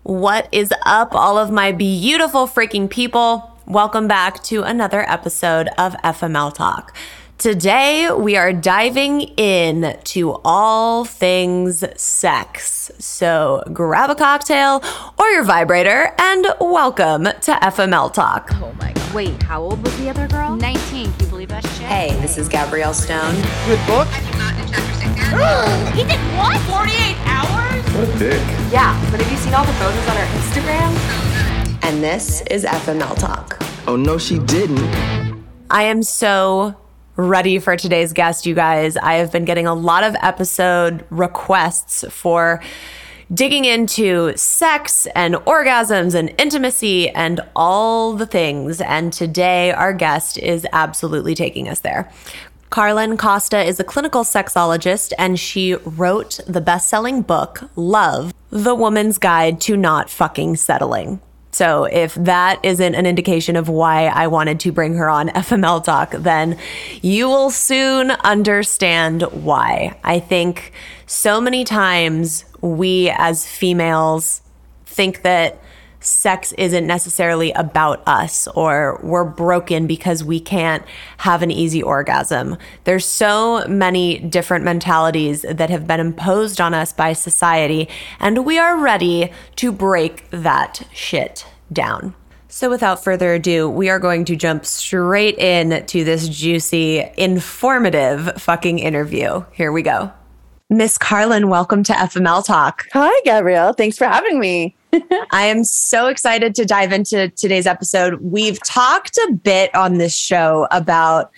What is up, all of my beautiful freaking people? Welcome back to another episode of FML Talk. Today, we are diving in to all things sex. So grab a cocktail or your vibrator and welcome to FML Talk. Oh my God. Wait, how old was the other girl? 19. Can you believe that shit? Hey, this is Gabrielle Stone. Good book? I did not detect your He did what? 48 hours? What a dick. Yeah, but have you seen all the photos on her Instagram? And this is FML Talk. Oh, no, she didn't. I am so ready for today's guest, you guys. I have been getting a lot of episode requests for digging into sex and orgasms and intimacy and all the things. And today our guest is absolutely taking us there. Carlyn Costa is a clinical sexologist, and she wrote the best-selling book, Love, The Woman's Guide to Not Fucking Settling. So if that isn't an indication of why I wanted to bring her on FML Talk, then you will soon understand why. I think so many times we as females think that sex isn't necessarily about us, or we're broken because we can't have an easy orgasm. There's so many different mentalities that have been imposed on us by society, and we are ready to break that shit down. So without further ado, we are going to jump straight in to this juicy, informative fucking interview. Here we go. Miss Carlyn, welcome to FML Talk. Hi, Gabrielle. Thanks for having me. I am so excited to dive into today's episode. We've talked a bit on this show about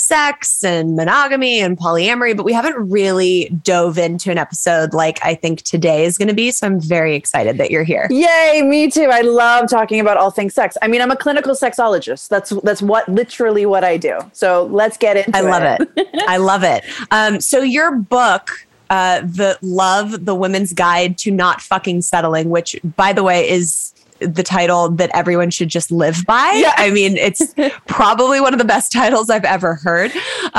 sex and monogamy and polyamory, but we haven't really dove into an episode like I think today is going to be. So I'm very excited that you're here. Yay, me too. I love talking about all things sex. I mean, I'm a clinical sexologist. That's literally what I do. So let's get into it. I love it. I love it. So your book, The Love, The Woman's Guide to Not Fucking Settling, which, by the way, is the title that everyone should just live by. Yeah. I mean, it's probably one of the best titles I've ever heard.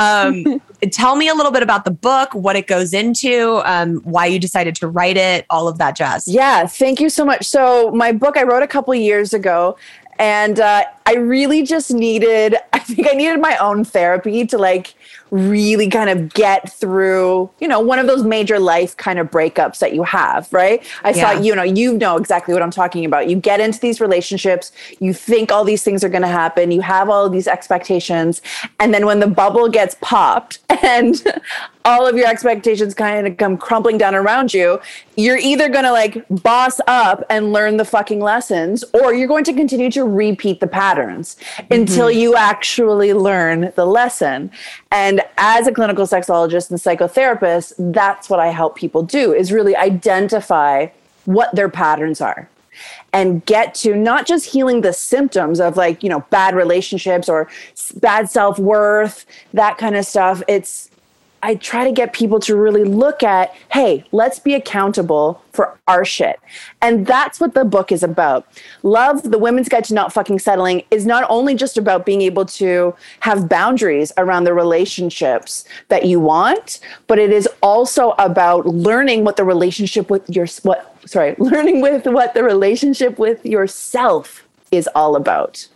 Tell me a little bit about the book, what it goes into, why you decided to write it, all of that jazz. Yeah, thank you so much. So my book I wrote a couple years ago, and I really just needed my own therapy to really kind of get through, one of those major life kind of breakups that you have, right? I saw, you know exactly what I'm talking about. You get into these relationships, you think all these things are going to happen, you have all of these expectations, and then when the bubble gets popped and all of your expectations kind of come crumbling down around you, you're either going to boss up and learn the fucking lessons, or you're going to continue to repeat the patterns until you actually learn the lesson. And as a clinical sexologist and psychotherapist, that's what I help people do, is really identify what their patterns are and get to not just healing the symptoms of bad relationships or bad self-worth, that kind of stuff. I try to get people to really look at, hey, let's be accountable for our shit. And that's what the book is about. Love, The Women's Guide to Not Fucking Settling is not only just about being able to have boundaries around the relationships that you want, but it is also about learning what the relationship with learning with what the relationship with yourself is all about.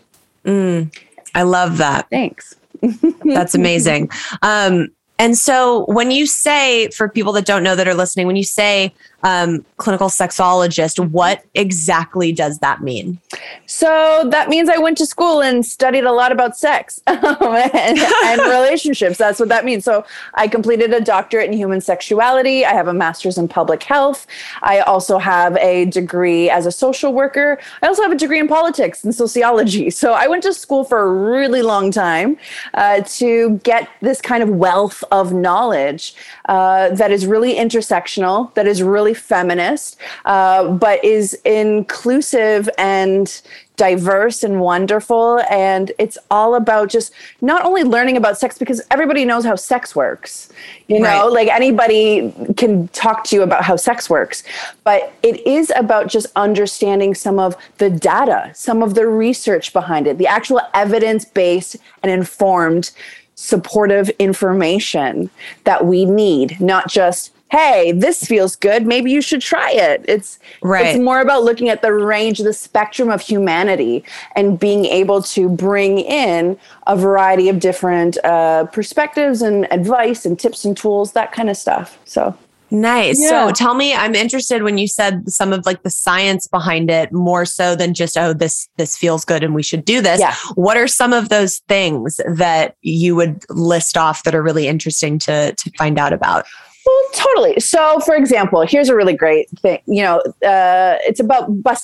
I love that. Thanks. That's amazing. And so when you say, for people that don't know that are listening, when you say clinical sexologist, what exactly does that mean? So that means I went to school and studied a lot about sex and relationships. That's what that means. So I completed a doctorate in human sexuality. I have a master's in public health. I also have a degree as a social worker. I also have a degree in politics and sociology. So I went to school for a really long time to get this kind of wealth of knowledge that is really intersectional, that is really feminist, but is inclusive and diverse and wonderful. And it's all about just not only learning about sex, because everybody knows how sex works, anybody can talk to you about how sex works, but it is about just understanding some of the data, some of the research behind it, the actual evidence-based and informed supportive information that we need, not just hey, this feels good. Maybe you should try it. It's more about looking at the range, the spectrum of humanity, and being able to bring in a variety of different perspectives and advice and tips and tools, that kind of stuff. So nice. Yeah. So tell me, I'm interested when you said some of like the science behind it, more so than just, oh, this feels good and we should do this. Yeah. What are some of those things that you would list off that are really interesting to find out about? Well, totally. So, for example, here's a really great thing. It's about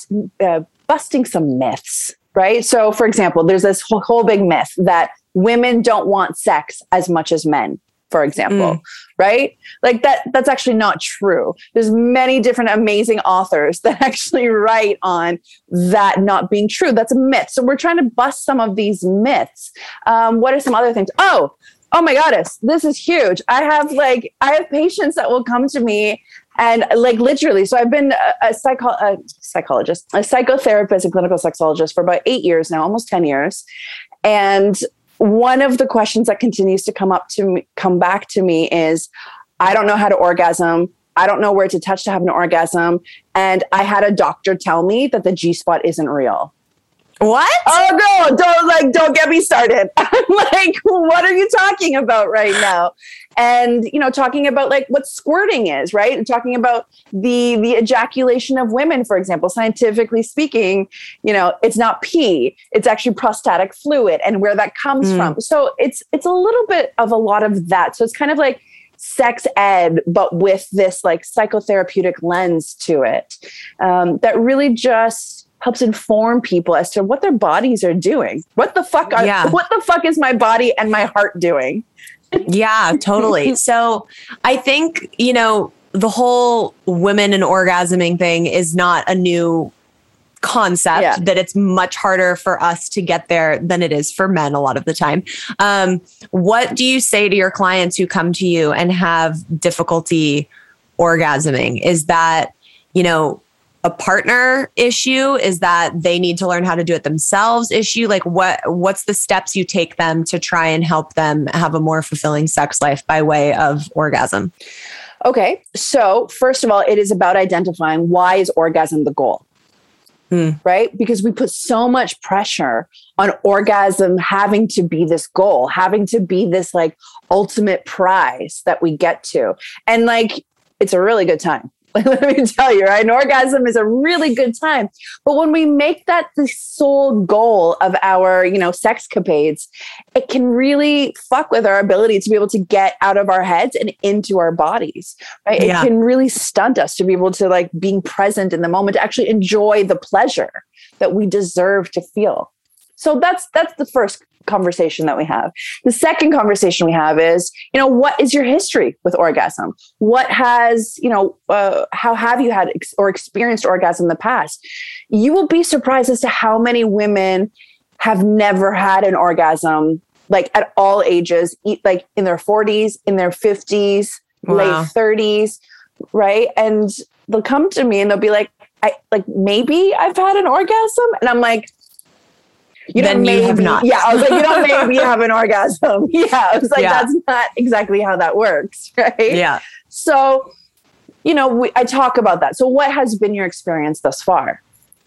busting some myths, right? So, for example, there's this whole big myth that women don't want sex as much as men, for example, right? Like that's actually not true. There's many different amazing authors that actually write on that not being true. That's a myth. So we're trying to bust some of these myths. What are some other things? Oh my goddess, this is huge. I have patients that will come to me and like literally. So I've been a psychologist, a psychotherapist, and clinical sexologist for about 8 years now, almost 10 years. And one of the questions that continues to come back to me is, I don't know how to orgasm. I don't know where to touch to have an orgasm. And I had a doctor tell me that the G-spot isn't real. What? Oh no, don't get me started. I'm like, what are you talking about right now? And, talking about like what squirting is, right? And talking about the ejaculation of women, for example, scientifically speaking, it's not pee, it's actually prostatic fluid and where that comes from. So it's a little bit of a lot of that. So it's kind of like sex ed, but with this like psychotherapeutic lens to it, that really just helps inform people as to what their bodies are doing. What the fuck is my body and my heart doing? Yeah, totally. So I think, the whole women and orgasming thing is not a new concept, that it's much harder for us to get there than it is for men a lot of the time. What do you say to your clients who come to you and have difficulty orgasming? Is that, a partner issue? Is that they need to learn how to do it themselves issue? Like what's the steps you take them to try and help them have a more fulfilling sex life by way of orgasm? Okay. So first of all, it is about identifying why is orgasm the goal, right? Because we put so much pressure on orgasm having to be this goal, having to be this like ultimate prize that we get to. And like, it's a really good time. Let me tell you, right? An orgasm is a really good time. But when we make that the sole goal of our, sexcapades, it can really fuck with our ability to be able to get out of our heads and into our bodies, right? Yeah. It can really stunt us to be able to like being present in the moment, to actually enjoy the pleasure that we deserve to feel. So that's the first conversation that we have. The second conversation we have is, what is your history with orgasm? What has, how have you had or experienced orgasm in the past? You will be surprised as to how many women have never had an orgasm, like at all ages, like in their 40s, in their 50s, late 30s, right? And they'll come to me and they'll be like, maybe I've had an orgasm. And I'm like, you have not. Yeah, I was like, maybe have an orgasm. Yeah, I was like, that's not exactly how that works, right? Yeah. So, I talk about that. So what has been your experience thus far?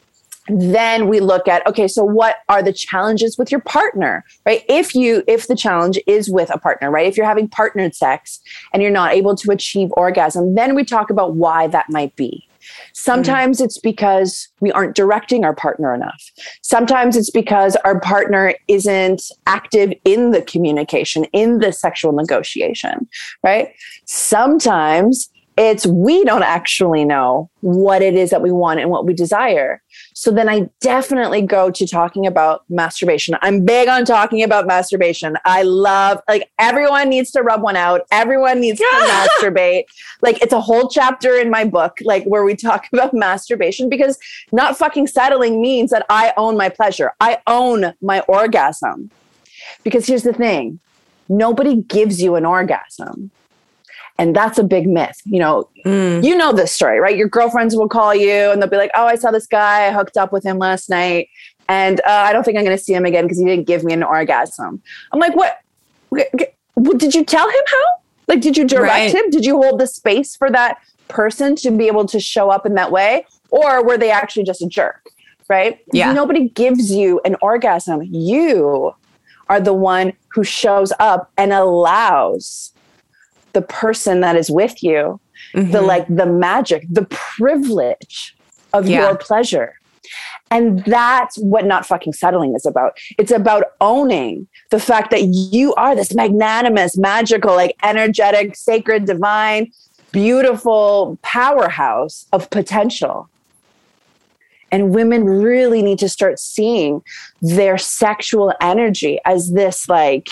Then we look at, okay, so what are the challenges with your partner, right? If the challenge is with a partner, right? If you're having partnered sex and you're not able to achieve orgasm, then we talk about why that might be. Sometimes it's because we aren't directing our partner enough. Sometimes it's because our partner isn't active in the communication, in the sexual negotiation, right? Sometimes it's we don't actually know what it is that we want and what we desire. So then I definitely go to talking about masturbation. I'm big on talking about masturbation. I love, like, everyone needs to rub one out. Everyone needs to masturbate. Like, it's a whole chapter in my book, like, where we talk about masturbation, because not fucking settling means that I own my pleasure. I own my orgasm. Because here's the thing. Nobody gives you an orgasm. And that's a big myth. You know this story, right? Your girlfriends will call you and they'll be like, oh, I saw this guy. I hooked up with him last night. And I don't think I'm going to see him again because he didn't give me an orgasm. I'm like, what? Did you tell him how? Like, did you direct Right. him? Did you hold the space for that person to be able to show up in that way? Or were they actually just a jerk? Right? Yeah. Nobody gives you an orgasm. You are the one who shows up and allows the person that is with you the magic, the privilege of your pleasure. And that's what not fucking settling is about. It's about owning the fact that you are this magnanimous, magical, like energetic, sacred, divine, beautiful powerhouse of potential. And women really need to start seeing their sexual energy as this, like,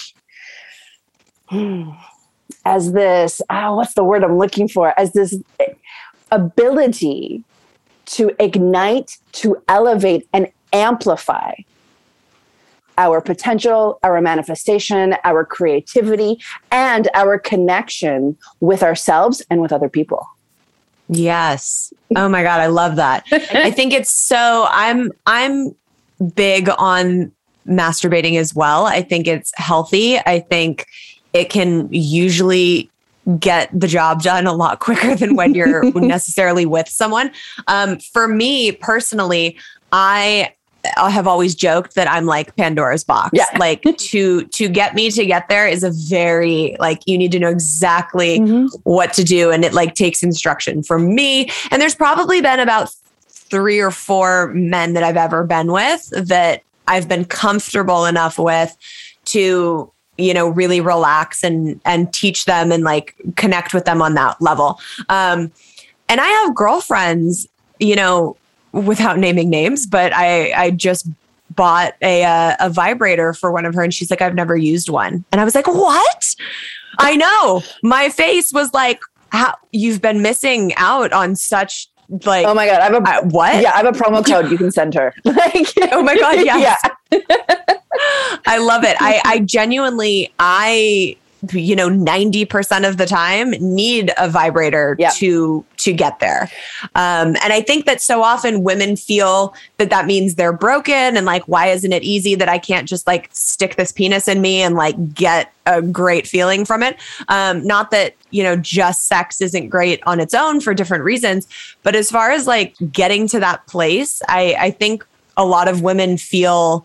what's the word I'm looking for? As this ability to ignite, to elevate, and amplify our potential, our manifestation, our creativity, and our connection with ourselves and with other people. Yes. Oh my God. I love that. I think it's so, I'm big on masturbating as well. I think it's healthy. I think it can usually get the job done a lot quicker than when you're necessarily with someone. For me personally, I have always joked that I'm like Pandora's box. Yeah. Like to get me to get there is a very, like, you need to know exactly what to do. And it like takes instruction from me. And there's probably been about 3 or 4 men that I've ever been with that I've been comfortable enough with to, you know, really relax and teach them and like connect with them on that level. And I have girlfriends, you know, without naming names, but I just bought a vibrator for one of her and she's like, I've never used one. And I was like, what? I know. My face was like, how you've been missing out on such like, Oh my God. I have what? Yeah, I have a promo code you can send her. Like, oh my God. Yes. Yeah. I love it. I genuinely, 90% of the time need a vibrator to get there. And I think that so often women feel that means they're broken and like, why isn't it easy that I can't just like stick this penis in me and like get a great feeling from it? Not that, you know, just sex isn't great on its own for different reasons, but as far as like getting to that place, I think a lot of women feel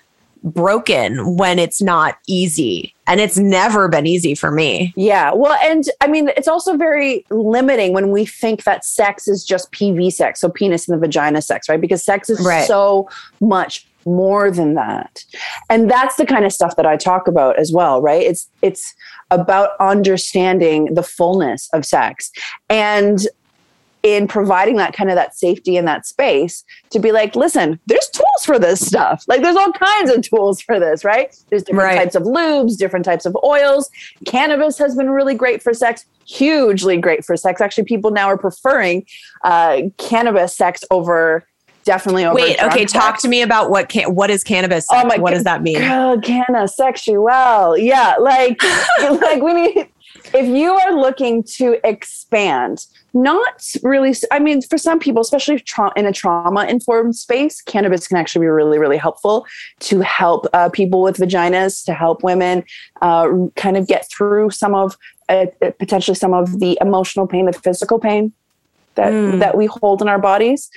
broken when it's not easy. And it's never been easy for me. Yeah. Well, and I mean, it's also very limiting when we think that sex is just PV sex. So penis in the vagina sex, right? Because sex is so much more than that. And that's the kind of stuff that I talk about as well, right? It's about understanding the fullness of sex and in providing that kind of that safety and that space to be like, listen, there's tools for this stuff. Like there's all kinds of tools for this, right? There's different types of lubes, different types of oils. Cannabis has been really great for sex, hugely great for sex. Actually, people now are preferring cannabis sex over definitely over. Wait, okay. Talk to me about what is cannabis sex? What does that mean? Cannasexual. Yeah. Like we need, if you are looking to expand, not really, I mean, for some people, especially in a trauma-informed space, cannabis can actually be really, really helpful to help people with vaginas, to help women kind of get through some of, potentially some of the emotional pain, the physical pain that we hold in our bodies.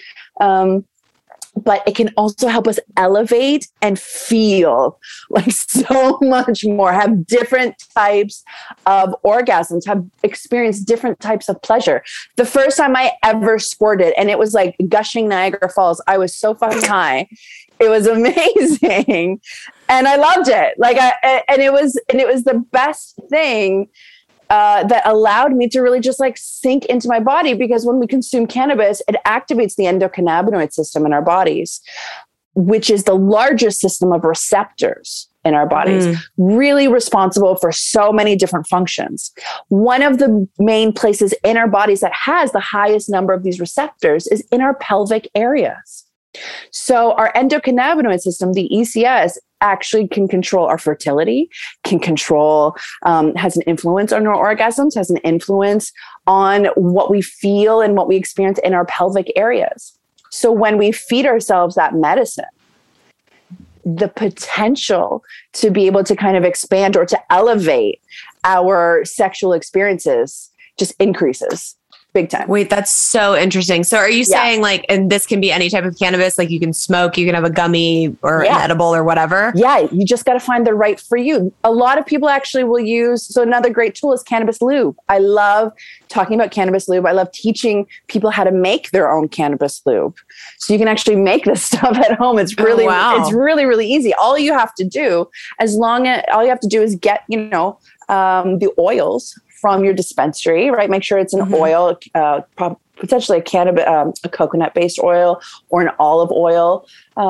But it can also help us elevate and feel like so much more, have different types of orgasms, have experienced different types of pleasure. The first time I ever squirted, and it was like gushing Niagara Falls, I was so fucking high. It was amazing. And I loved it. And it was the best thing that allowed me to really just like sink into my body, because when we consume cannabis, it activates the endocannabinoid system in our bodies, which is the largest system of receptors in our bodies, really responsible for so many different functions. One of the main places in our bodies that has the highest number of these receptors is in our pelvic areas. So our endocannabinoid system, the ECS, actually can control our fertility, can control, has an influence on our orgasms, has an influence on what we feel and what we experience in our pelvic areas. So when we feed ourselves that medicine, the potential to be able to kind of expand or to elevate our sexual experiences just increases big time. Wait, that's so interesting. So are you saying like, and this can be any type of cannabis, like you can smoke, you can have a gummy or an edible or whatever? Yeah, you just got to find the right for you. A lot of people actually will use, so another great tool is cannabis lube. I love talking about cannabis lube. I love teaching people how to make their own cannabis lube. So you can actually make this stuff at home. It's really, it's really, really easy. All you have to do, all you have to do is get, the oils from your dispensary, right? Make sure it's an oil, potentially a cannabis, a coconut-based oil or an olive oil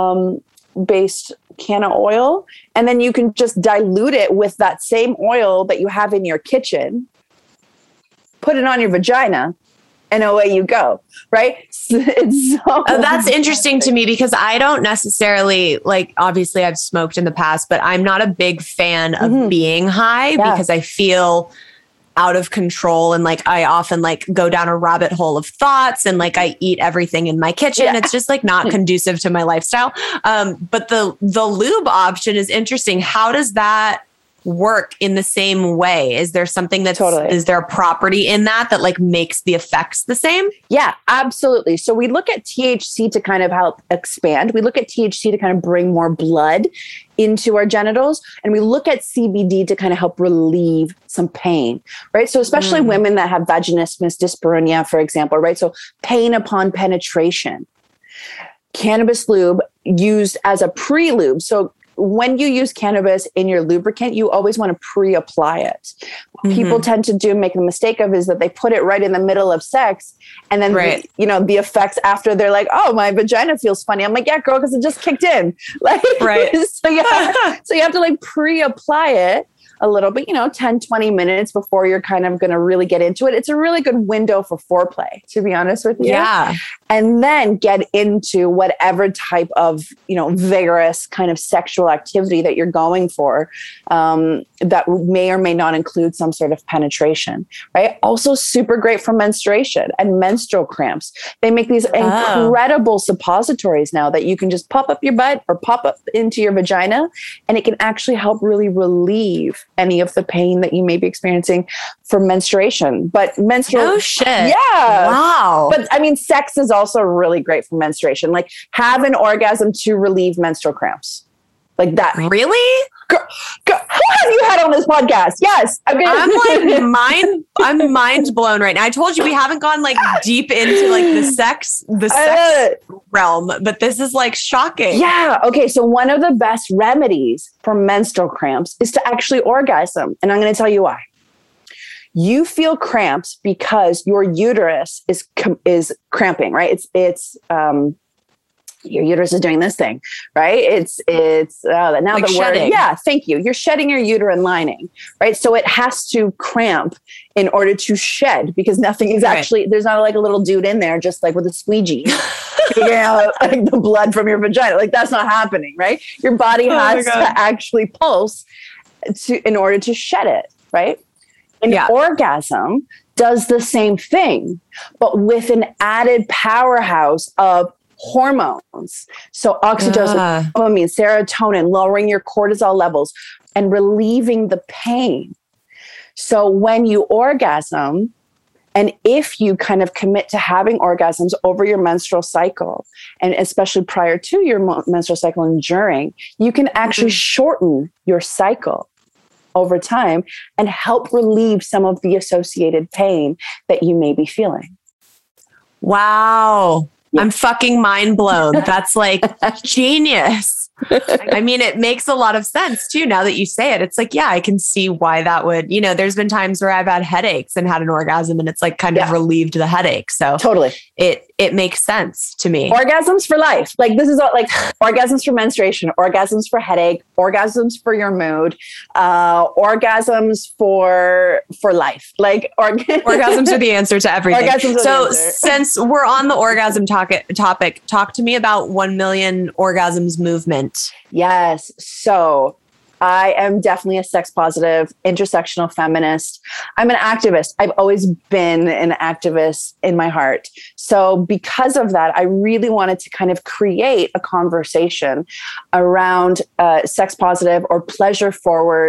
based canna oil. And then you can just dilute it with that same oil that you have in your kitchen, put it on your vagina, and away you go, right? It's so that's interesting to me because I don't necessarily obviously I've smoked in the past, but I'm not a big fan of being high because I feel out of control. And I often go down a rabbit hole of thoughts and I eat everything in my kitchen. Yeah. It's just not conducive to my lifestyle. But the lube option is interesting. How does that work in the same way? Is there something that's is there a property in that makes the effects the same? Yeah, absolutely. So we look at THC to kind of help expand. We look at THC to kind of bring more blood into our genitals. And we look at CBD to kind of help relieve some pain, right? So especially women that have vaginismus dyspareunia, for example, right? So pain upon penetration. Cannabis lube used as a pre-lube. So when you use cannabis in your lubricant, you always want to pre-apply it. What people tend to make the mistake of is that they put it right in the middle of sex. And then, the effects after they're like, oh, my vagina feels funny. I'm like, yeah, girl, because it just kicked in. So you have to pre-apply it a little bit, 10, 20 minutes before you're kind of going to really get into it. It's a really good window for foreplay, to be honest with you. Yeah. And then get into whatever type of, vigorous kind of sexual activity that you're going for, that may or may not include some sort of penetration, right? Also super great for menstruation and menstrual cramps. They make these incredible suppositories now that you can just pop up your butt or pop up into your vagina, and it can actually help really relieve any of the pain that you may be experiencing for menstruation. But No shit. Yeah. Wow. But I mean, sex is also really great for menstruation. Have an orgasm to relieve menstrual cramps. Like that. Really? Girl, who have you had on this podcast? Yes. I'm mind blown right now. I told you we haven't gone deep into the sex realm, but this is shocking. Yeah. Okay. So one of the best remedies for menstrual cramps is to actually orgasm. And I'm going to tell you why. You feel cramps because your uterus is cramping, right? It's your uterus is doing this thing, right? It's now the shedding. word. Yeah. Thank you. You're shedding your uterine lining, right? So it has to cramp in order to shed because nothing is actually, there's not a little dude in there, just with a squeegee, figuring out the blood from your vagina. That's not happening, right? Your body has to actually pulse in order to shed it, right? An orgasm does the same thing, but with an added powerhouse of hormones. So oxytocin, dopamine, serotonin, lowering your cortisol levels and relieving the pain. So when you orgasm, and if you kind of commit to having orgasms over your menstrual cycle, and especially prior to your menstrual cycle and during, you can actually shorten your cycle over time and help relieve some of the associated pain that you may be feeling. Wow. Yeah. I'm fucking mind blown. That's genius. I mean, it makes a lot of sense too. Now that you say it, it's I can see why that would, there's been times where I've had headaches and had an orgasm and it's kind of relieved the headache. So totally. It makes sense to me. Orgasms for life. This is all orgasms for menstruation, orgasms for headache, orgasms for your mood, orgasms for life. Orgasms are the answer to everything. So since we're on the orgasm topic, talk to me about 1 Million Orgasms movement. Yes. So I am definitely a sex positive, intersectional feminist. I'm an activist. I've always been an activist in my heart. So because of that, I really wanted to kind of create a conversation around sex positive or pleasure forward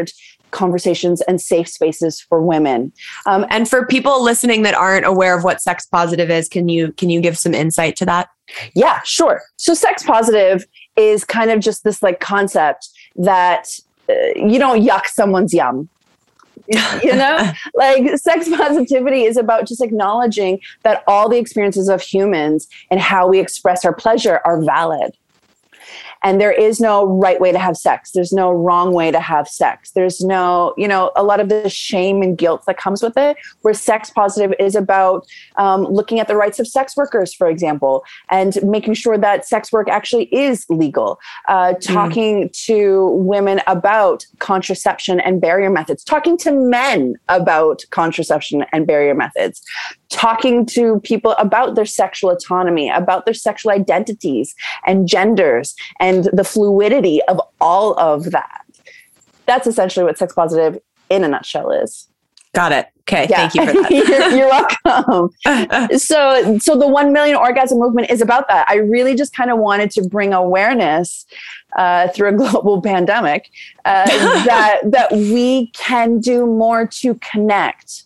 conversations and safe spaces for women. And for people listening that aren't aware of what sex positive is, can you give some insight to that? Yeah, sure. So sex positive is kind of just this like concept that you don't yuck someone's yum. You know, like sex positivity is about just acknowledging that all the experiences of humans and how we express our pleasure are valid. And there is no right way to have sex. There's no wrong way to have sex. There's no, a lot of the shame and guilt that comes with it, where sex positive is about looking at the rights of sex workers, for example, and making sure that sex work actually is legal, talking to women about contraception and barrier methods, talking to men about contraception and barrier methods, talking to people about their sexual autonomy, about their sexual identities and genders and the fluidity of all of that. That's essentially what sex positive in a nutshell is. Got it. Okay. Yeah. Thank you for that. You're welcome. So the 1 million orgasm movement is about that. I really just kind of wanted to bring awareness through a global pandemic that we can do more to connect,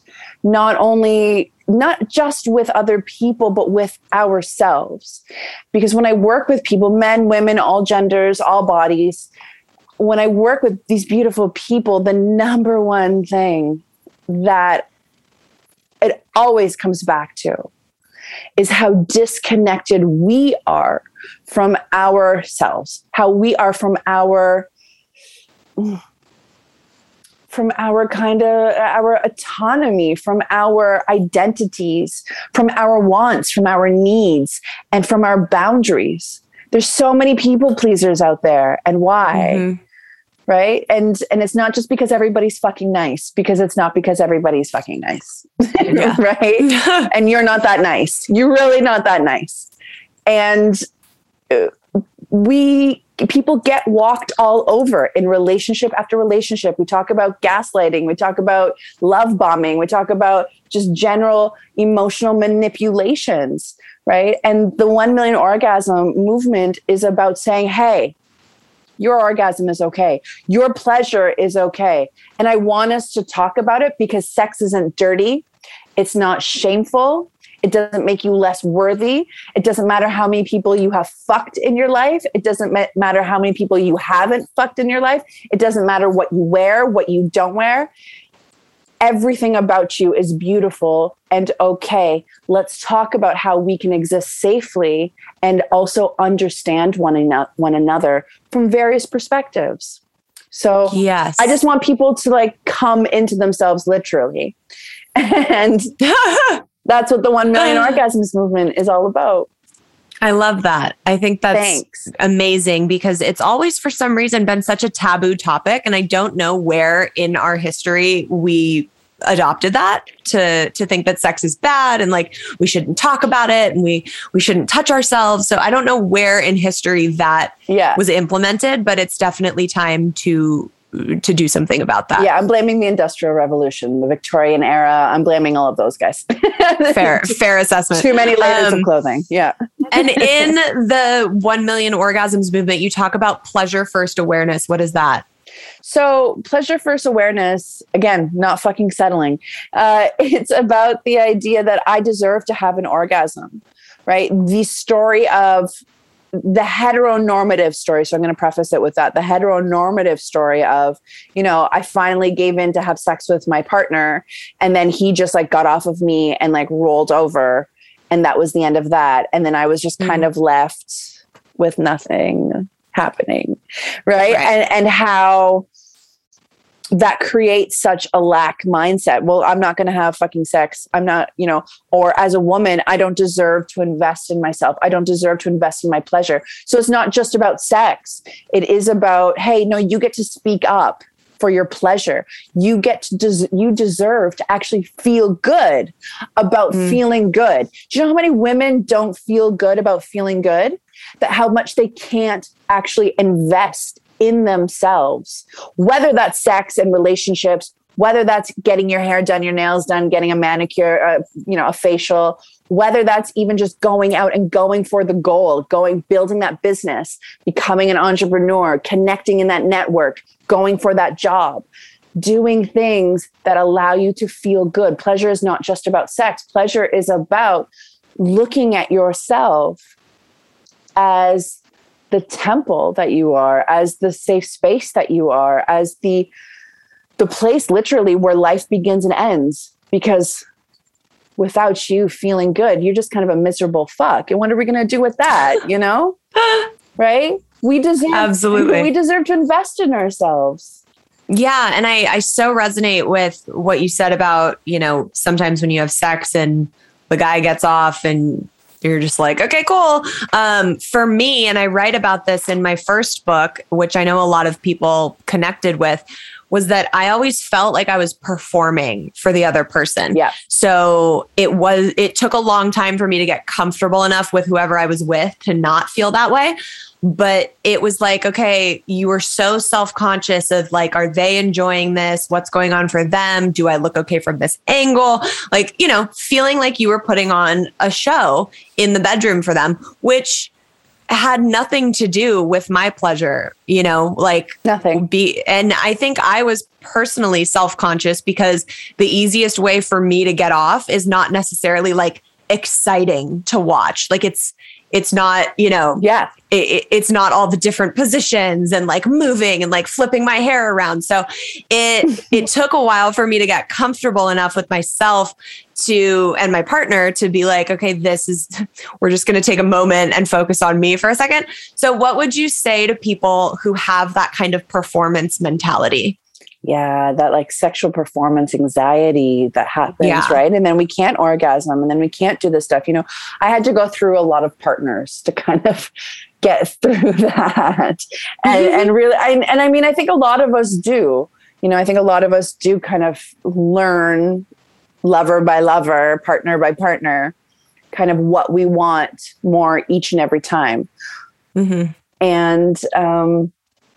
not just with other people, but with ourselves. Because when I work with people, men, women, all genders, all bodies, when I work with these beautiful people, the number one thing that it always comes back to is how disconnected we are from ourselves, how we are from our our autonomy, from our identities, from our wants, from our needs, and from our boundaries. There's so many people pleasers out there. And why? Right? And it's not just because everybody's fucking nice, because it's not because everybody's fucking nice. Right? And you're not that nice. You're really not that nice. And people get walked all over in relationship after relationship. We talk about gaslighting. We talk about love bombing. We talk about just general emotional manipulations, right? And the 1 million orgasm movement is about saying, hey, your orgasm is okay. Your pleasure is okay. And I want us to talk about it because sex isn't dirty. It's not shameful. It doesn't make you less worthy. It doesn't matter how many people you have fucked in your life. It doesn't matter how many people you haven't fucked in your life. It doesn't matter what you wear, what you don't wear. Everything about you is beautiful and okay. Let's talk about how we can exist safely and also understand one another from various perspectives. So yes. I just want people to like come into themselves literally. And that's what the 1 million orgasms movement is all about. I love that. I think that's amazing because it's always, for some reason, been such a taboo topic. And I don't know where in our history we adopted that to think that sex is bad and like we shouldn't talk about it and we shouldn't touch ourselves. So I don't know where in history that was implemented, but it's definitely time to do something about that. Yeah, I'm blaming the Industrial Revolution, the Victorian era. I'm blaming all of those guys. Fair assessment. Too many layers of clothing. Yeah. And in the 1 million orgasms movement, you talk about pleasure first awareness. What is that? So pleasure first awareness, again, not fucking settling. It's about the idea that I deserve to have an orgasm, right? The story of the heteronormative story. So I'm going to preface it with that. The heteronormative story of, I finally gave in to have sex with my partner and then he just like got off of me and like rolled over. And that was the end of that. And then I was just kind of left with nothing happening. Right. And how that creates such a lack mindset. Well, I'm not going to have fucking sex. I'm not, or as a woman, I don't deserve to invest in myself. I don't deserve to invest in my pleasure. So it's not just about sex. It is about, hey, no, you get to speak up for your pleasure. You get to, you deserve to actually feel good about feeling good. Do you know how many women don't feel good about feeling good? That how much they can't actually invest in themselves, whether that's sex and relationships, whether that's getting your hair done, your nails done, getting a manicure, a facial, whether that's even just going out and going for the goal, building that business, becoming an entrepreneur, connecting in that network, going for that job. doing things that allow you to feel good. Pleasure is not just about sex. Pleasure is about looking at yourself as the temple that you are, as the safe space that you are, as the place literally where life begins and ends. Because without you feeling good, you're just kind of a miserable fuck. And what are we going to do with that? You know? Right? We deserve to invest in ourselves. Yeah. And I so resonate with what you said about, you know, sometimes when you have sex and the guy gets off and you're just like, okay, cool. For me, and I write about this in my first book, which I know a lot of people connected with, was that I always felt like I was performing for the other person. Yeah. So it took a long time for me to get comfortable enough with whoever I was with to not feel that way. But it was like, okay, you were so self-conscious of like, are they enjoying this? What's going on for them? Do I look okay from this angle? Like, you know, feeling like you were putting on a show in the bedroom for them, which had nothing to do with my pleasure, you know, like nothing. And I think I was personally self-conscious because the easiest way for me to get off is not necessarily like exciting to watch. Like it's not, you know, it's not all the different positions and like moving and like flipping my hair around. So it took a while for me to get comfortable enough with myself and my partner to be like, okay, we're just going to take a moment and focus on me for a second. So what would you say to people who have that kind of performance mentality? Yeah, that like sexual performance anxiety that happens, right? And then we can't orgasm and then we can't do this stuff. You know, I had to go through a lot of partners to kind of get through that. And really, I mean, I think a lot of us do, you know, I think a lot of us do kind of learn lover by lover, partner by partner, kind of what we want more each and every time. Mm-hmm. And,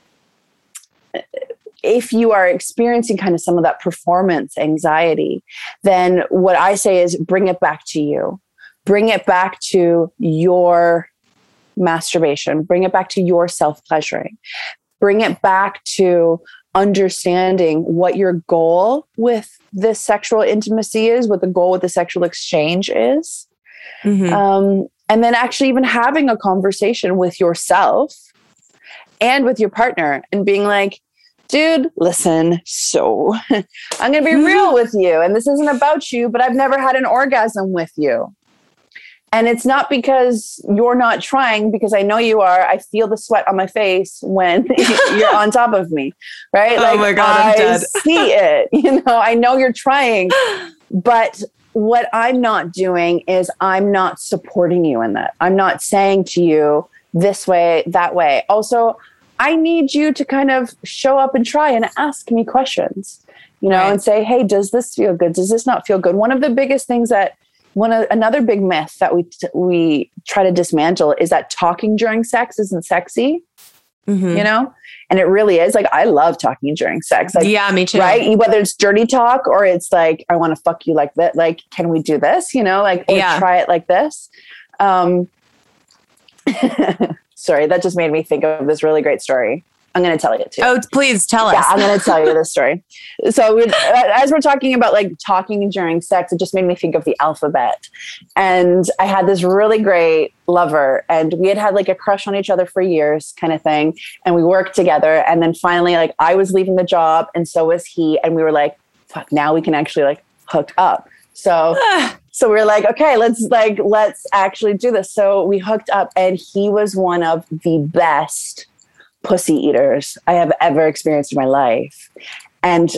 if you are experiencing kind of some of that performance anxiety, then what I say is bring it back to you. Bring it back to your masturbation. Bring it back to your self-pleasuring. Bring it back to understanding what your goal with this sexual intimacy is, what the goal with the sexual exchange is. Mm-hmm. And then actually even having a conversation with yourself and with your partner and being like, dude, listen, so I'm going to be real with you. And this isn't about you, but I've never had an orgasm with you. And it's not because you're not trying, because I know you are. I feel the sweat on my face when you're on top of me, right? Oh my God, I'm dead. I see it. You know, I know you're trying, but what I'm not doing is I'm not supporting you in that. I'm not saying to you this way, that way. Also, I need you to kind of show up and try and ask me questions, you know, and say, hey, does this feel good? Does this not feel good? One of the biggest things another big myth that we try to dismantle is that talking during sex isn't sexy, you know, and it really is. Like, I love talking during sex. Like, yeah, me too. Right. Whether it's dirty talk or it's like, I want to fuck you like that. Like, can we do this? You know, like, or try it like this. Sorry, that just made me think of this really great story. I'm going to tell you too. Oh, please tell us. Yeah, I'm going to tell you this story. So as we're talking about like talking during sex, it just made me think of the alphabet. And I had this really great lover and we had like a crush on each other for years kind of thing. And we worked together. And then finally, like I was leaving the job and so was he. And we were like, fuck, now we can actually like hook up. So we were like, okay, let's actually do this. So we hooked up and he was one of the best pussy eaters I have ever experienced in my life. And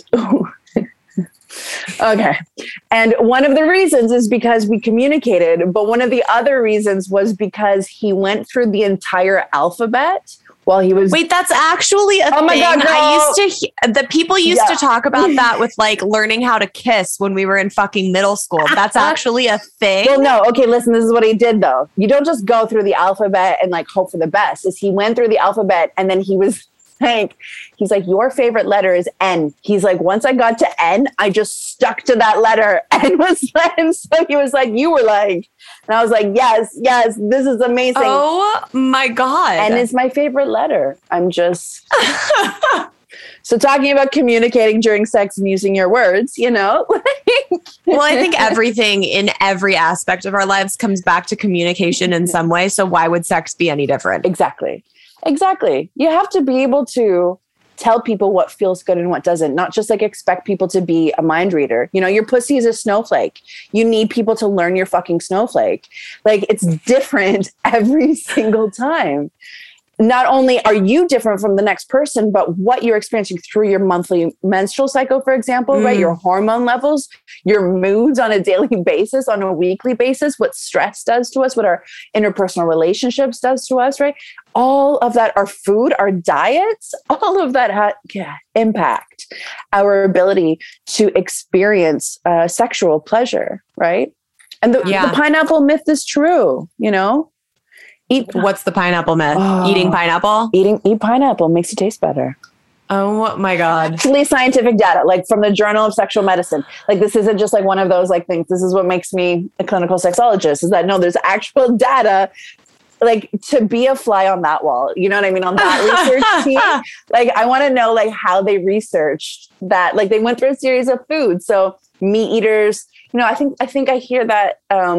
okay. And one of the reasons is because we communicated, but one of the other reasons was because he went through the entire alphabet while he was... Wait, that's actually a thing. My God, no. I used to... The people used to talk about that with like learning how to kiss when we were in fucking middle school. That's actually a thing? Well, no. Okay, listen, this is what he did though. You don't just go through the alphabet and like hope for the best. He went through the alphabet and then he was like, he's like, your favorite letter is N. He's like, once I got to N, I just stuck to that letter and was like, and so he was like, you were like, and I was like, yes, this is amazing. Oh my God. N is my favorite letter. I'm just, So talking about communicating during sex and using your words, you know? Well, I think everything in every aspect of our lives comes back to communication in some way. So why would sex be any different? Exactly. You have to be able to tell people what feels good and what doesn't, not just like expect people to be a mind reader. You know, your pussy is a snowflake. You need people to learn your fucking snowflake. Like, it's different every single time. Not only are you different from the next person, but what you're experiencing through your monthly menstrual cycle, for example, right? Your hormone levels, your moods on a daily basis, on a weekly basis, what stress does to us, what our interpersonal relationships does to us, right? All of that, our food, our diets, all of that impact our ability to experience sexual pleasure, right? And the pineapple myth is true, you know? What's the pineapple myth? Eating pineapple? Eat pineapple makes you taste better. Oh my God. Actually, scientific data, like from the Journal of Sexual Medicine. Like, this isn't just like one of those like things. This is what makes me a clinical sexologist, is that no, there's actual data, like, to be a fly on that wall. You know what I mean? On that research team. Like, I want to know like how they researched that. Like, they went through a series of foods. So meat eaters, you know, I think I hear that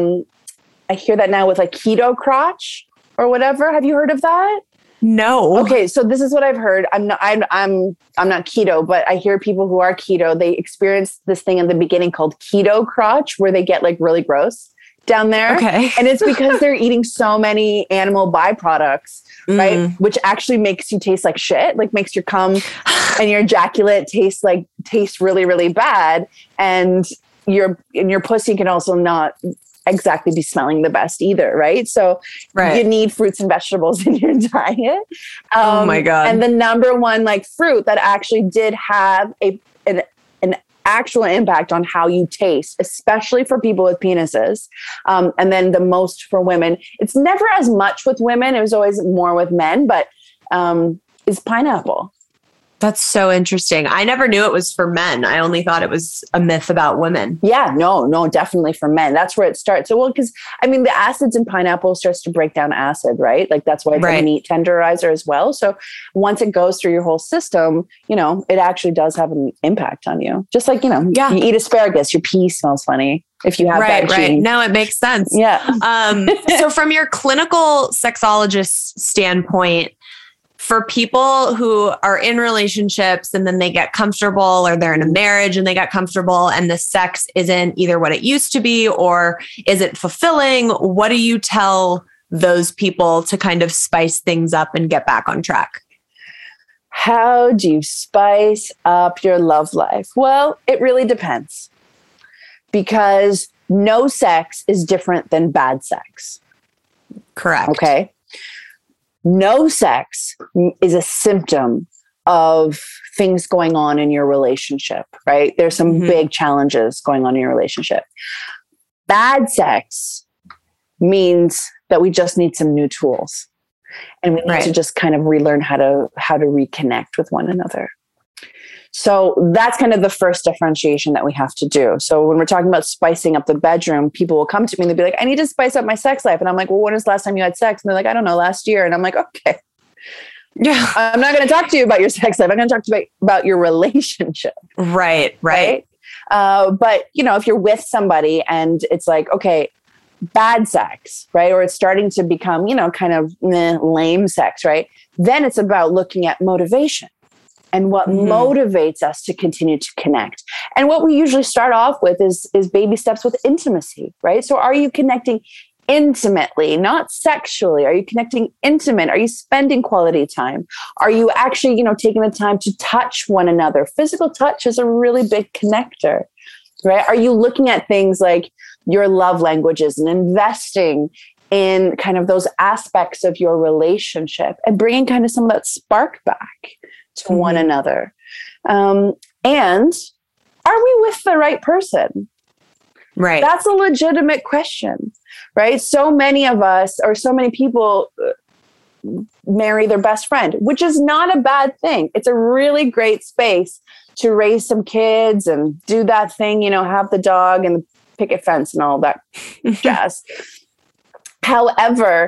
now with like keto crotch or whatever. Have you heard of that? No. Okay, so this is what I've heard. I'm not keto, but I hear people who are keto, they experience this thing in the beginning called keto crotch, where they get like really gross down there. Okay. And it's because they're eating so many animal byproducts, right? Which actually makes you taste like shit, like makes your cum and your ejaculate taste really, really bad. And your pussy can also not exactly be smelling the best either, right? So you need fruits and vegetables in your diet. Oh my God. And the number one like fruit that actually did have an actual impact on how you taste, especially for people with penises. And then the most for women. It's never as much with women. It was always more with men, but is pineapple. That's so interesting. I never knew it was for men. I only thought it was a myth about women. Yeah, no, definitely for men. That's where it starts. So, well, because I mean, the acids in pineapple starts to break down acid, right? Like, that's why it's a meat tenderizer as well. So once it goes through your whole system, you know, it actually does have an impact on you. Just like, you know, you eat asparagus, your pee smells funny if you have that gene. No, it makes sense. Yeah. So from your clinical sexologist standpoint, for people who are in relationships and then they get comfortable, or they're in a marriage and they get comfortable and the sex isn't either what it used to be or isn't fulfilling, what do you tell those people to kind of spice things up and get back on track? How do you spice up your love life? Well, it really depends, because no sex is different than bad sex. Correct. Okay. No sex is a symptom of things going on in your relationship, right? There's some big challenges going on in your relationship. Bad sex means that we just need some new tools, and we need to just kind of relearn how to reconnect with one another. So that's kind of the first differentiation that we have to do. So when we're talking about spicing up the bedroom, people will come to me and they'll be like, I need to spice up my sex life. And I'm like, well, when was the last time you had sex? And they're like, I don't know, last year. And I'm like, okay. Yeah. I'm not going to talk to you about your sex life. I'm going to talk to you about your relationship. Right. But, you know, if you're with somebody and it's like, okay, bad sex, right? Or it's starting to become, you know, kind of lame sex, right? Then it's about looking at motivation and what motivates us to continue to connect. And what we usually start off with is baby steps with intimacy, right? So are you connecting intimately, not sexually? Are you connecting intimate? Are you spending quality time? Are you actually, you know, taking the time to touch one another? Physical touch is a really big connector, right? Are you looking at things like your love languages and investing in kind of those aspects of your relationship and bringing kind of some of that spark back to one another? And are we with the right person? Right. That's a legitimate question, right? So many of us, or so many people, marry their best friend, which is not a bad thing. It's a really great space to raise some kids and do that thing, you know, have the dog and the picket fence and all that jazz. However,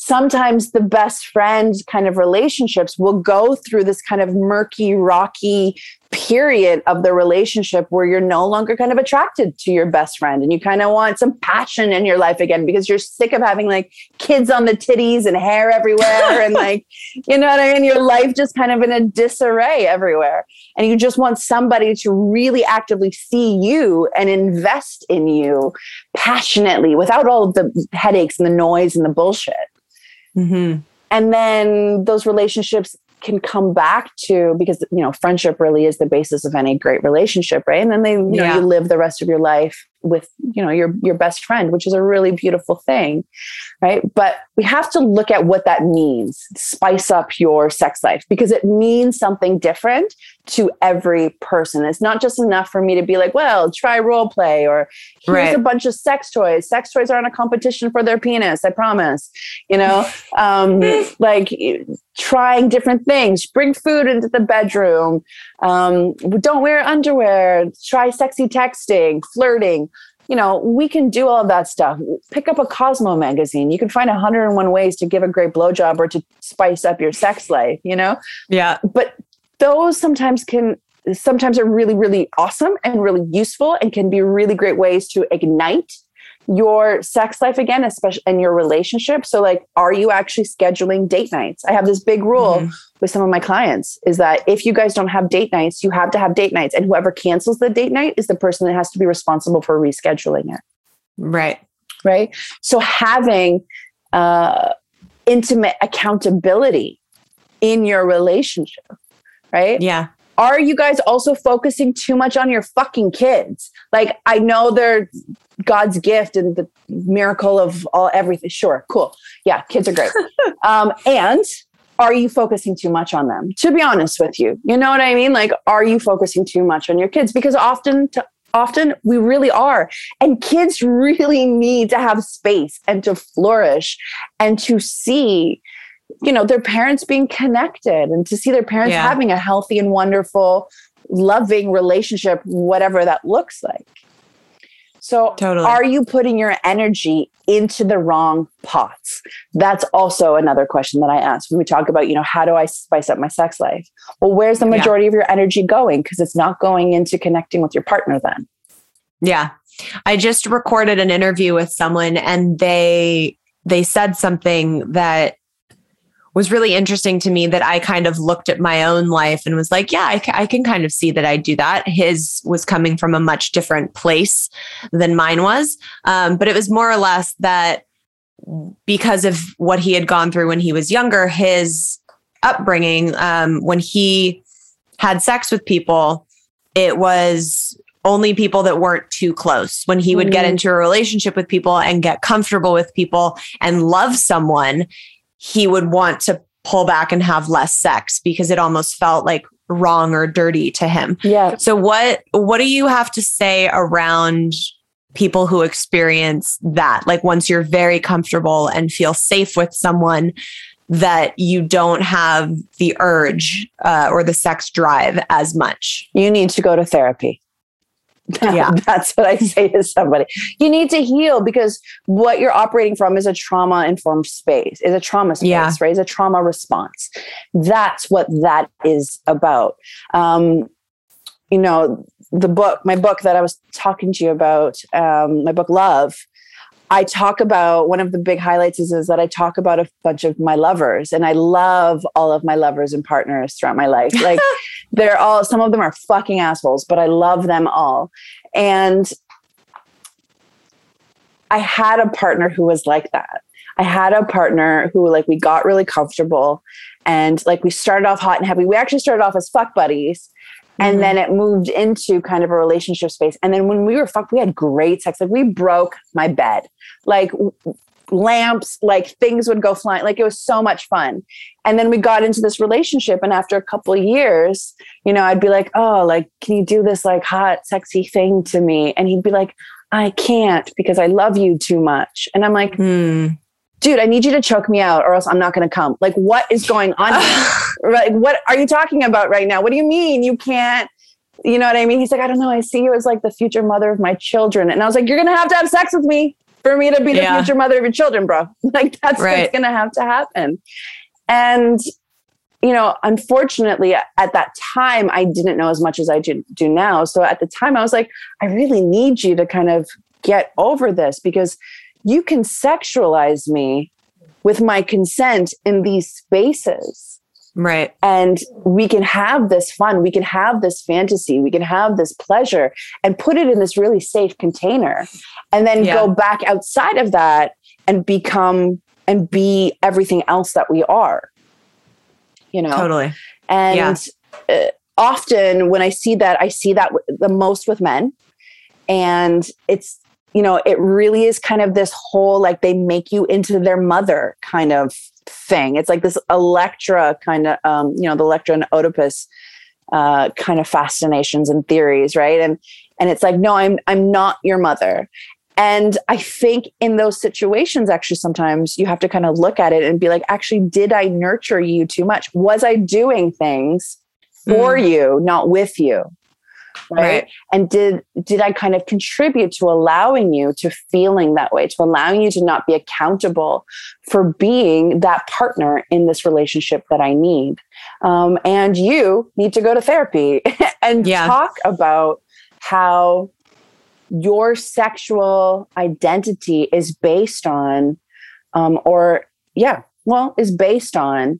sometimes the best friend kind of relationships will go through this kind of murky, rocky period of the relationship where you're no longer kind of attracted to your best friend and you kind of want some passion in your life again because you're sick of having like kids on the titties and hair everywhere and like, you know what I mean? Your life just kind of in a disarray everywhere. And you just want somebody to really actively see you and invest in you passionately without all of the headaches and the noise and the bullshit. Mm-hmm. And then those relationships can come back to, because, you know, friendship really is the basis of any great relationship, right? And then they, you know, you live the rest of your life with, you know, your best friend, which is a really beautiful thing, right? But we have to look at what that means. Spice up your sex life because it means something different to every person. It's not just enough for me to be like, well, try role play or here's a bunch of sex toys. Sex toys aren't a competition for their penis, I promise. You know, like trying different things, bring food into the bedroom. Don't wear underwear, try sexy texting, flirting. You know, we can do all of that stuff. Pick up a Cosmo magazine. You can find 101 ways to give a great blowjob or to spice up your sex life, you know? Yeah. But those sometimes are really, really awesome and really useful and can be really great ways to ignite your sex life again, especially in your relationship. So like, are you actually scheduling date nights? I have this big rule with some of my clients is that if you guys don't have date nights, you have to have date nights. And whoever cancels the date night is the person that has to be responsible for rescheduling it. Right. Right. So having intimate accountability in your relationship, right? Yeah. Are you guys also focusing too much on your fucking kids? Like, I know they're God's gift and the miracle of everything. Sure. Cool. Yeah. Kids are great. And are you focusing too much on them? To be honest with you, you know what I mean? Like, are you focusing too much on your kids? Because often we really are. And kids really need to have space and to flourish and to see, you know, their parents being connected and to see their parents having a healthy and wonderful, loving relationship, whatever that looks like. So are you putting your energy into the wrong pots? That's also another question that I ask when we talk about, you know, how do I spice up my sex life? Well, where's the majority of your energy going? Because it's not going into connecting with your partner then. Yeah. I just recorded an interview with someone and they said something that was really interesting to me that I kind of looked at my own life and was like, yeah, I can kind of see that I do that. His was coming from a much different place than mine was. But it was more or less that because of what he had gone through when he was younger, his upbringing, when he had sex with people, it was only people that weren't too close. When he would get into a relationship with people and get comfortable with people and love someone, he would want to pull back and have less sex because it almost felt like wrong or dirty to him. Yeah. So what do you have to say around people who experience that? Like once you're very comfortable and feel safe with someone, that you don't have the urge or the sex drive as much. You need to go to therapy. Yeah, that's what I say to somebody. You need to heal because what you're operating from is a trauma-informed space, is a trauma space, right? Is a trauma response. That's what that is about. You know, my book that I was talking to you about, my book, Love, I talk about, one of the big highlights is that I talk about a bunch of my lovers, and I love all of my lovers and partners throughout my life. Like some of them are fucking assholes, but I love them all. And I had a partner who was like that. I had a partner who, like, we got really comfortable and like we started off hot and heavy. We actually started off as fuck buddies. And then it moved into kind of a relationship space. And then when we were fucked, we had great sex. Like we broke my bed, like lamps, like things would go flying. Like it was so much fun. And then we got into this relationship. And after a couple of years, you know, I'd be like, oh, like, can you do this like hot, sexy thing to me? And he'd be like, I can't because I love you too much. And I'm like, dude, I need you to choke me out or else I'm not going to come. Like, what is going on? Like, what are you talking about right now? What do you mean you can't? You know what I mean? He's like, I don't know. I see you as like the future mother of my children. And I was like, you're going to have sex with me. for me to be the Yeah. future mother of your children, bro. Like that's Right. what's going to have to happen. And, unfortunately at that time, I didn't know as much as I do now. So at the time I was like, I really need you to kind of get over this, because you can sexualize me with my consent in these spaces. Right. And we can have this fun. We can have this fantasy. We can have this pleasure and put it in this really safe container, and then Yeah. go back outside of that and become and be everything else that we are, Totally. And often when I see that the most with men. And it's, it really is kind of this whole, like, they make you into their mother kind of thing. It's like this Electra kind of, the Electra and Oedipus kind of fascinations and theories, right? And it's like, no, I'm not your mother. And I think in those situations, actually, sometimes you have to kind of look at it and be like, actually, did I nurture you too much? Was I doing things for you, not with you? Right. And did I kind of contribute to allowing you to feeling that way, to allowing you to not be accountable for being that partner in this relationship that I need? And you need to go to therapy and talk about how your sexual identity is based on, is based on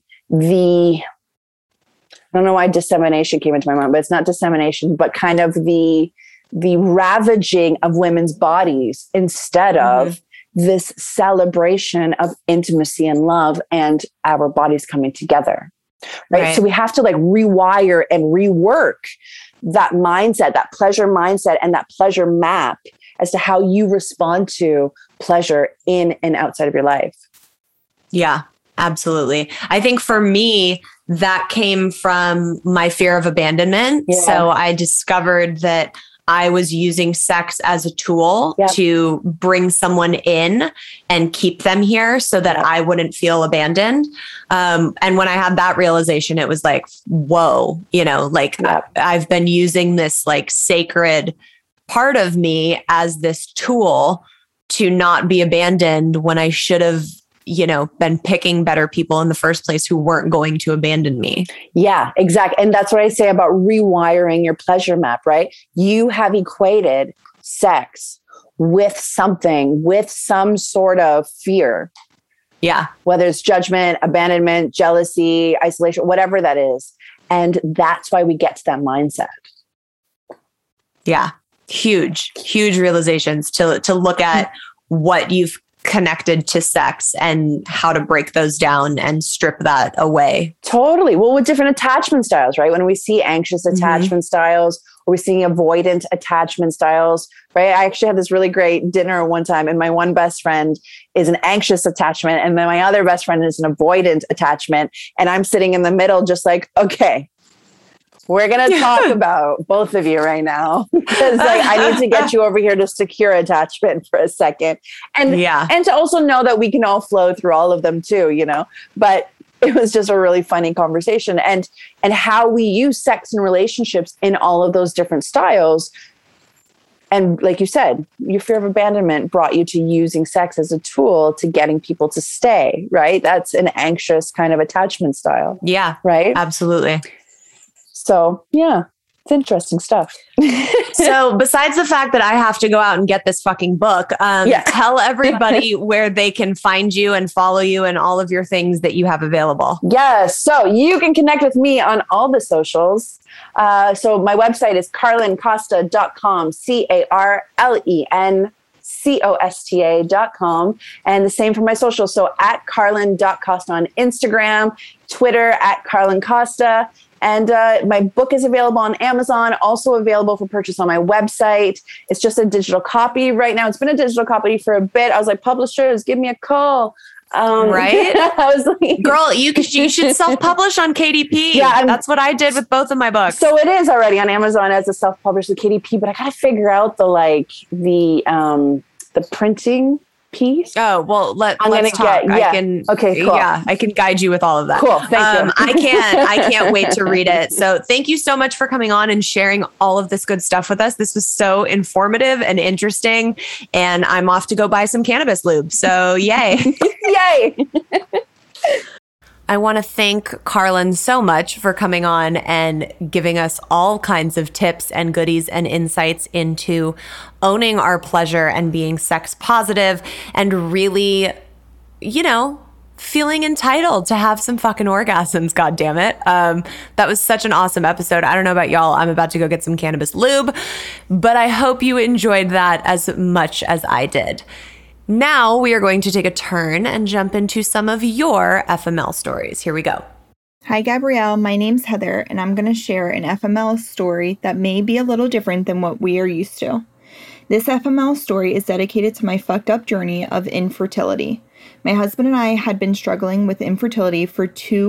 I don't know why dissemination came into my mind, but it's not dissemination, but kind of the ravaging of women's bodies instead of this celebration of intimacy and love and our bodies coming together. Right. So we have to like rewire and rework that mindset, that pleasure mindset, and that pleasure map as to how you respond to pleasure in and outside of your life. Yeah, absolutely. I think for me, that came from my fear of abandonment. Yeah. So I discovered that I was using sex as a tool to bring someone in and keep them here so that I wouldn't feel abandoned. And when I had that realization, it was like, whoa, I've been using this like sacred part of me as this tool to not be abandoned when I should have, been picking better people in the first place who weren't going to abandon me. Yeah, exactly. And that's what I say about rewiring your pleasure map, right? You have equated sex with something, with some sort of fear. Yeah. Whether it's judgment, abandonment, jealousy, isolation, whatever that is. And that's why we get to that mindset. Yeah. Huge realizations to look at what you've connected to sex and how to break those down and strip that away. Totally. Well, with different attachment styles, right? When we see anxious attachment styles, or we're seeing avoidant attachment styles, right? I actually had this really great dinner one time, and my one best friend is an anxious attachment, and then my other best friend is an avoidant attachment. And I'm sitting in the middle, just like, okay, we're going to talk about both of you right now, because I need to get you over here to secure attachment for a second. And to also know that we can all flow through all of them too, but it was just a really funny conversation, and how we use sex and relationships in all of those different styles. And like you said, your fear of abandonment brought you to using sex as a tool to getting people to stay, right? That's an anxious kind of attachment style. Yeah. Right? Absolutely. So, yeah, it's interesting stuff. So besides the fact that I have to go out and get this fucking book, tell everybody where they can find you and follow you and all of your things that you have available. Yes. So you can connect with me on all the socials. So my website is carlencosta.com, CarlenCosta.com. And the same for my socials. So at carlen.costa on Instagram, Twitter at carlencosta. And my book is available on Amazon, also available for purchase on my website. It's just a digital copy right now. It's been a digital copy for a bit. I was like, publishers, give me a call. Right? I was like, girl, you should self-publish on KDP. Yeah, that's what I did with both of my books. So it is already on Amazon as a self-published with KDP, but I got to figure out the printing piece. Oh, well, let's gonna talk. get- yeah. Okay, cool. Yeah, I can guide you with all of that. Cool, thank you. I can't wait to read it. So thank you so much for coming on and sharing all of this good stuff with us. This was so informative and interesting. And I'm off to go buy some cannabis lube. So yay. Yay. I want to thank Carlin so much for coming on and giving us all kinds of tips and goodies and insights into owning our pleasure and being sex positive and really, feeling entitled to have some fucking orgasms, God damn it. That was such an awesome episode. I don't know about y'all. I'm about to go get some cannabis lube, but I hope you enjoyed that as much as I did. Now we are going to take a turn and jump into some of your FML stories. Here we go. Hi, Gabrielle. My name's Heather, and I'm going to share an FML story that may be a little different than what we are used to. This FML story is dedicated to my fucked up journey of infertility. My husband and I had been struggling with infertility for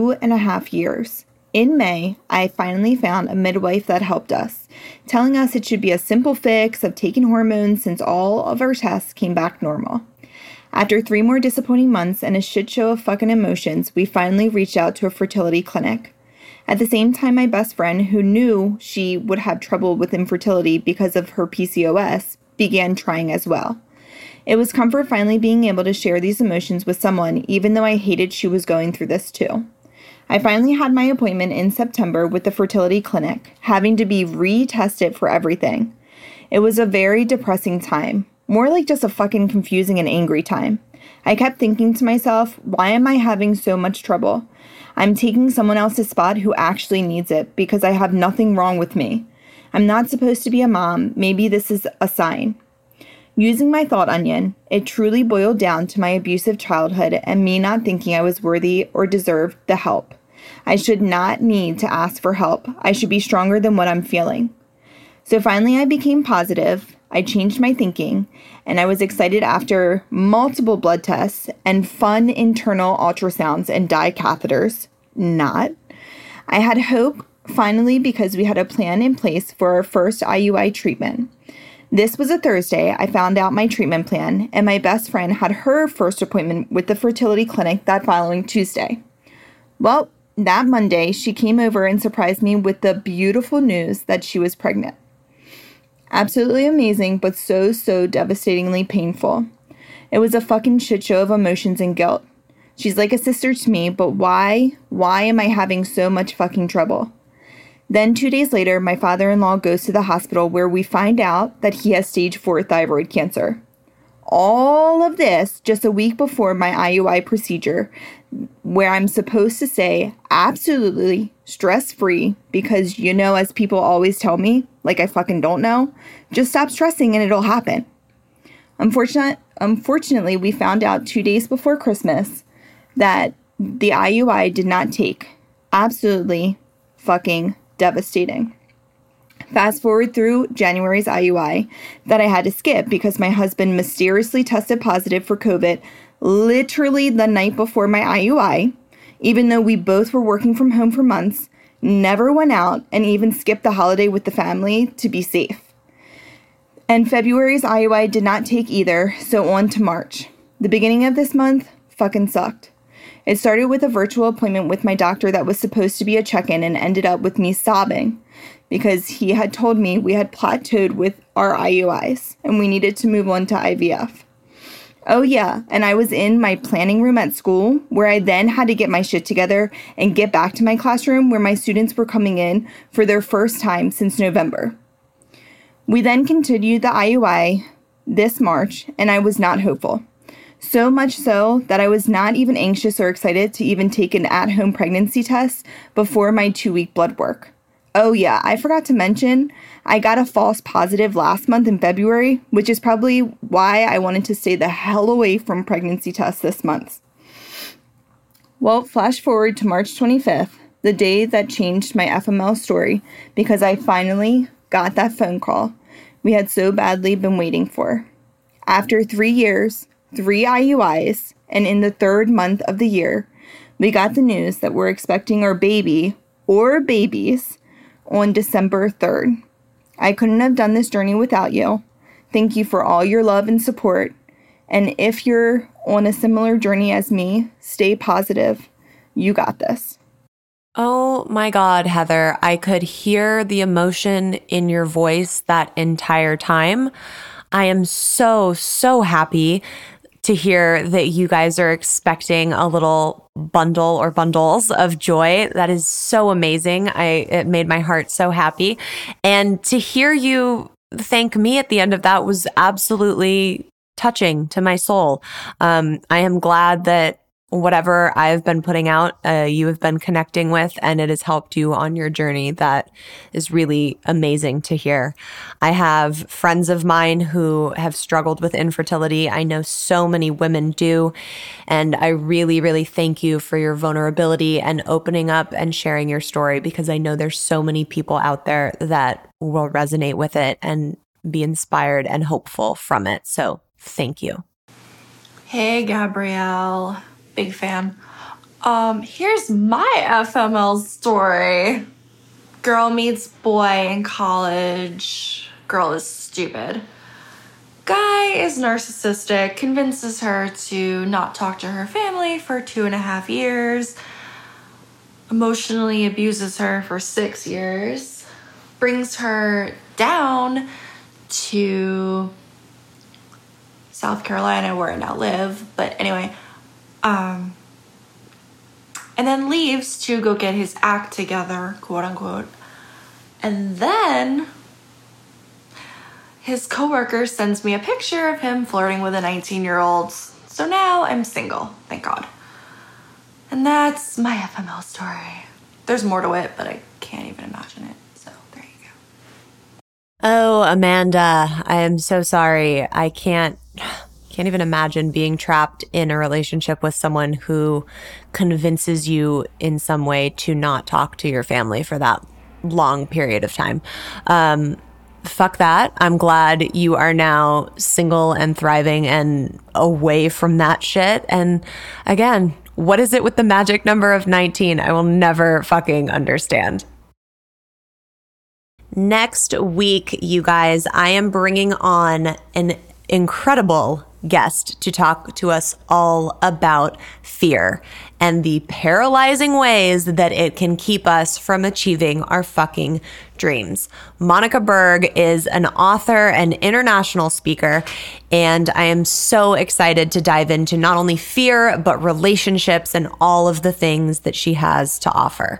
2.5 years. In May, I finally found a midwife that helped us, telling us it should be a simple fix of taking hormones since all of our tests came back normal. After 3 more disappointing months and a shit show of fucking emotions, we finally reached out to a fertility clinic. At the same time, my best friend, who knew she would have trouble with infertility because of her PCOS, began trying as well. It was comfort finally being able to share these emotions with someone, even though I hated she was going through this too. I finally had my appointment in September with the fertility clinic, having to be retested for everything. It was a very depressing time, more like just a fucking confusing and angry time. I kept thinking to myself, why am I having so much trouble? I'm taking someone else's spot who actually needs it because I have nothing wrong with me. I'm not supposed to be a mom. Maybe this is a sign. Using my thought onion, it truly boiled down to my abusive childhood and me not thinking I was worthy or deserved the help. I should not need to ask for help. I should be stronger than what I'm feeling. So finally I became positive. I changed my thinking, and I was excited after multiple blood tests and fun internal ultrasounds and dye catheters. Not. I had hope finally because we had a plan in place for our first IUI treatment. This was a Thursday. I found out my treatment plan, and my best friend had her first appointment with the fertility clinic that following Tuesday. Well, that Monday, she came over and surprised me with the beautiful news that she was pregnant. Absolutely amazing, but so devastatingly painful. It was a fucking shit show of emotions and guilt. She's like a sister to me, but why? Why am I having so much fucking trouble? Then 2 days later, my father-in-law goes to the hospital where we find out that he has stage 4 thyroid cancer. All of this just a week before my IUI procedure, where I'm supposed to say absolutely stress-free because, as people always tell me, like I fucking don't know, just stop stressing and it'll happen. Unfortunately, we found out 2 days before Christmas that the IUI did not take. Absolutely fucking devastating. Fast forward through January's IUI that I had to skip because my husband mysteriously tested positive for COVID literally the night before my IUI, even though we both were working from home for months, never went out, and even skipped the holiday with the family to be safe. And February's IUI did not take either, so on to March. The beginning of this month fucking sucked. It started with a virtual appointment with my doctor that was supposed to be a check-in and ended up with me sobbing because he had told me we had plateaued with our IUIs and we needed to move on to IVF. Oh yeah, and I was in my planning room at school where I then had to get my shit together and get back to my classroom where my students were coming in for their first time since November. We then continued the IUI this March and I was not hopeful. So much so that I was not even anxious or excited to even take an at-home pregnancy test before my 2-week blood work. Oh yeah, I forgot to mention, I got a false positive last month in February, which is probably why I wanted to stay the hell away from pregnancy tests this month. Well, flash forward to March 25th, the day that changed my FML story because I finally got that phone call we had so badly been waiting for. After 3 years, 3 IUIs, and in the 3rd month of the year, we got the news that we're expecting our baby, or babies, on December 3rd. I couldn't have done this journey without you. Thank you for all your love and support. And if you're on a similar journey as me, stay positive. You got this. Oh my God, Heather, I could hear the emotion in your voice that entire time. I am so, so happy to hear that you guys are expecting a little bundle or bundles of joy. That is so amazing. It made my heart so happy. And to hear you thank me at the end of that was absolutely touching to my soul. I am glad that whatever I've been putting out, you have been connecting with, and it has helped you on your journey. That is really amazing to hear. I have friends of mine who have struggled with infertility. I know so many women do. And I really, really thank you for your vulnerability and opening up and sharing your story, because I know there's so many people out there that will resonate with it and be inspired and hopeful from it. So thank you. Hey, Gabrielle. Big fan. Here's my FML story. Girl meets boy in college. Girl is stupid. Guy is narcissistic, convinces her to not talk to her family for 2.5 years, emotionally abuses her for 6 years, brings her down to South Carolina, where I now live. But anyway, and then leaves to go get his act together, quote unquote. And then his coworker sends me a picture of him flirting with a 19-year-old. So now I'm single, thank God. And that's my FML story. There's more to it, but I can't even imagine it. So there you go. Oh, Amanda, I am so sorry. I can't even imagine being trapped in a relationship with someone who convinces you in some way to not talk to your family for that long period of time. Fuck that. I'm glad you are now single and thriving and away from that shit. And again, what is it with the magic number of 19? I will never fucking understand. Next week, you guys, I am bringing on an incredible guest to talk to us all about fear and the paralyzing ways that it can keep us from achieving our fucking dreams. Monica Berg is an author and international speaker, and I am so excited to dive into not only fear, but relationships and all of the things that she has to offer.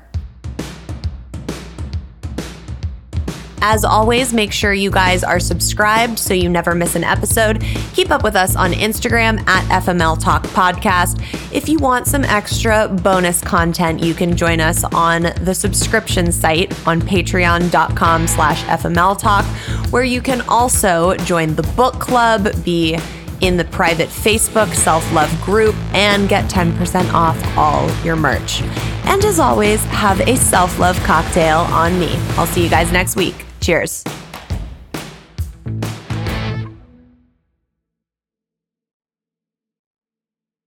As always, make sure you guys are subscribed so you never miss an episode. Keep up with us on Instagram at FML Talk Podcast. If you want some extra bonus content, you can join us on the subscription site on patreon.com/FML Talk, where you can also join the book club, be in the private Facebook self-love group, and get 10% off all your merch. And as always, have a self-love cocktail on me. I'll see you guys next week. Cheers.